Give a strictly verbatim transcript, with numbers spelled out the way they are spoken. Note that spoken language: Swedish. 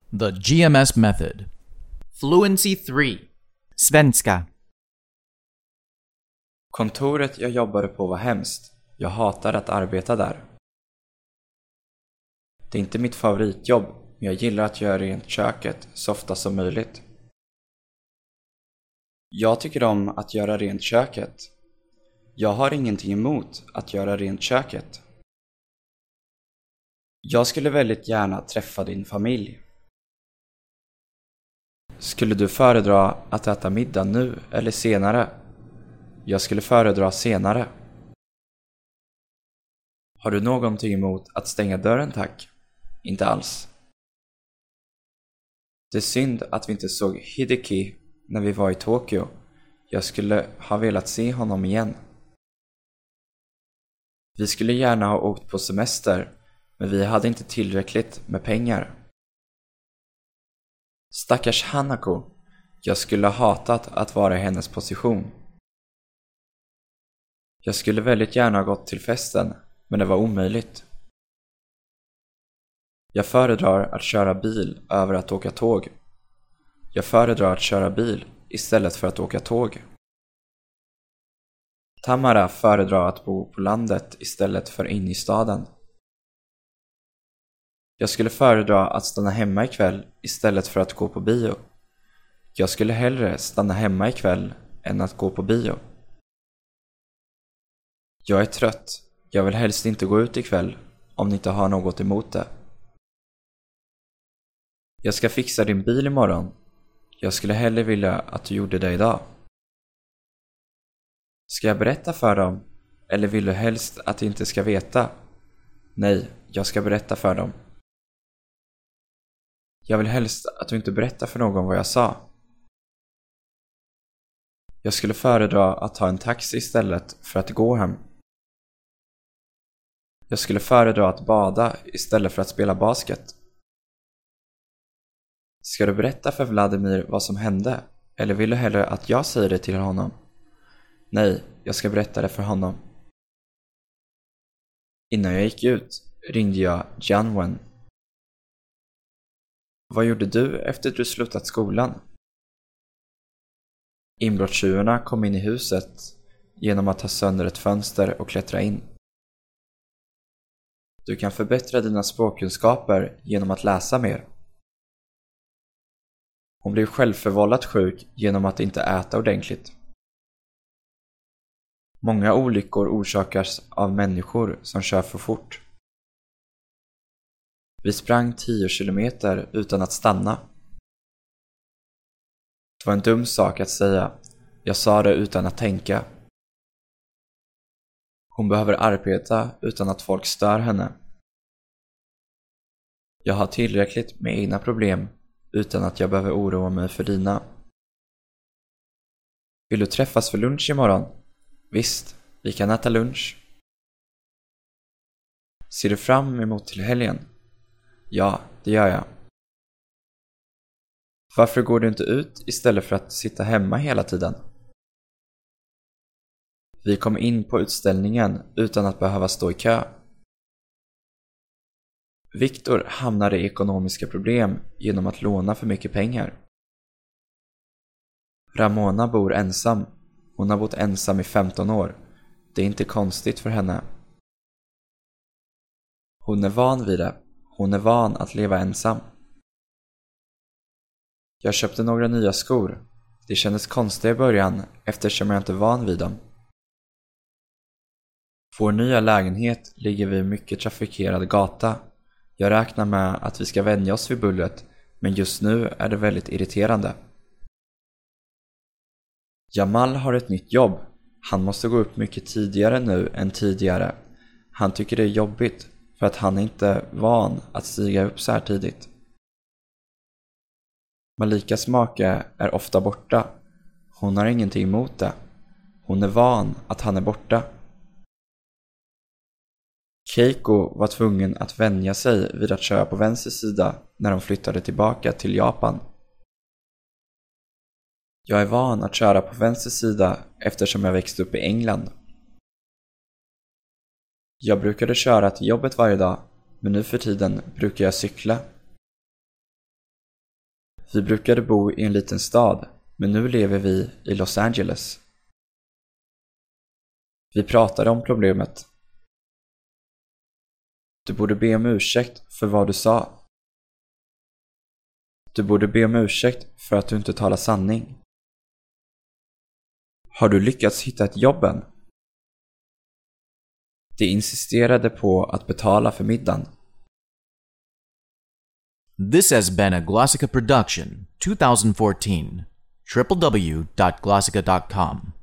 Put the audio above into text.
The G M S Method. Fluency three. Svenska. Kontoret jag jobbade på var hemskt. Jag hatar att arbeta där. Det är inte mitt favoritjobb, men jag gillar att göra rent köket så ofta som möjligt. Jag tycker om att göra rent köket. Jag har ingenting emot att göra rent köket. Jag skulle väldigt gärna träffa din familj. Skulle du föredra att äta middag nu eller senare? Jag skulle föredra senare. Har du någonting emot att stänga dörren, tack? Inte alls. Det är synd att vi inte såg Hideki när vi var i Tokyo. Jag skulle ha velat se honom igen. Vi skulle gärna ha åkt på semester, men vi hade inte tillräckligt med pengar. Stackars Hanako. Jag skulle ha hatat att vara i hennes position. Jag skulle väldigt gärna ha gått till festen, men det var omöjligt. Jag föredrar att köra bil över att åka tåg. Jag föredrar att köra bil istället för att åka tåg. Tamara föredrar att bo på landet istället för inne i staden. Jag skulle föredra att stanna hemma ikväll istället för att gå på bio. Jag skulle hellre stanna hemma ikväll än att gå på bio. Jag är trött. Jag vill helst inte gå ut ikväll om ni inte har något emot det. Jag ska fixa din bil imorgon. Jag skulle hellre vilja att du gjorde det idag. Ska jag berätta för dem? Eller vill du helst att de inte ska veta? Nej, jag ska berätta för dem. Jag vill helst att du inte berättar för någon vad jag sa. Jag skulle föredra att ta en taxi istället för att gå hem. Jag skulle föredra att bada istället för att spela basket. Ska du berätta för Vladimir vad som hände? Eller vill du hellre att jag säger det till honom? Nej, jag ska berätta det för honom. Innan jag gick ut ringde jag Janwen. Vad gjorde du efter du slutat skolan? Inbrottstjuvarna kom in i huset genom att ta sönder ett fönster och klättra in. Du kan förbättra dina språkkunskaper genom att läsa mer. Hon blev självförvållat sjuk genom att inte äta ordentligt. Många olyckor orsakas av människor som kör för fort. Vi sprang tio kilometer utan att stanna. Det var en dum sak att säga. Jag sa det utan att tänka. Hon behöver arbeta utan att folk stör henne. Jag har tillräckligt med egna problem utan att jag behöver oroa mig för dina. Vill du träffas för lunch imorgon? Visst, vi kan äta lunch. Ser du fram emot till helgen? Ja, det gör jag. Varför går du inte ut istället för att sitta hemma hela tiden? Vi kom in på utställningen utan att behöva stå i kö. Viktor hamnade i ekonomiska problem genom att låna för mycket pengar. Ramona bor ensam. Hon har bott ensam i femton år. Det är inte konstigt för henne. Hon är van vid det. Hon är van att leva ensam. Jag köpte några nya skor. Det kändes konstigt i början eftersom jag inte är van vid dem. Vår nya lägenhet ligger vid en mycket trafikerad gata. Jag räknar med att vi ska vänja oss vid bullret, men just nu är det väldigt irriterande. Jamal har ett nytt jobb. Han måste gå upp mycket tidigare nu än tidigare. Han tycker det är jobbigt för att han inte är van att stiga upp så här tidigt. Malikas make är ofta borta. Hon har ingenting emot det. Hon är van att han är borta. Keiko var tvungen att vänja sig vid att köra på vänster sida när de flyttade tillbaka till Japan. Jag är van att köra på vänster sida eftersom jag växte upp i England. Jag brukade köra till jobbet varje dag, men nu för tiden brukar jag cykla. Vi brukade bo i en liten stad, men nu lever vi i Los Angeles. Vi pratade om problemet. Du borde be om ursäkt för vad du sa. Du borde be om ursäkt för att du inte talar sanning. Har du lyckats hitta ett jobb än? De insisterade på att betala för middagen. This has been a Glossica production, twenty fourteen. w w w dot glossica dot com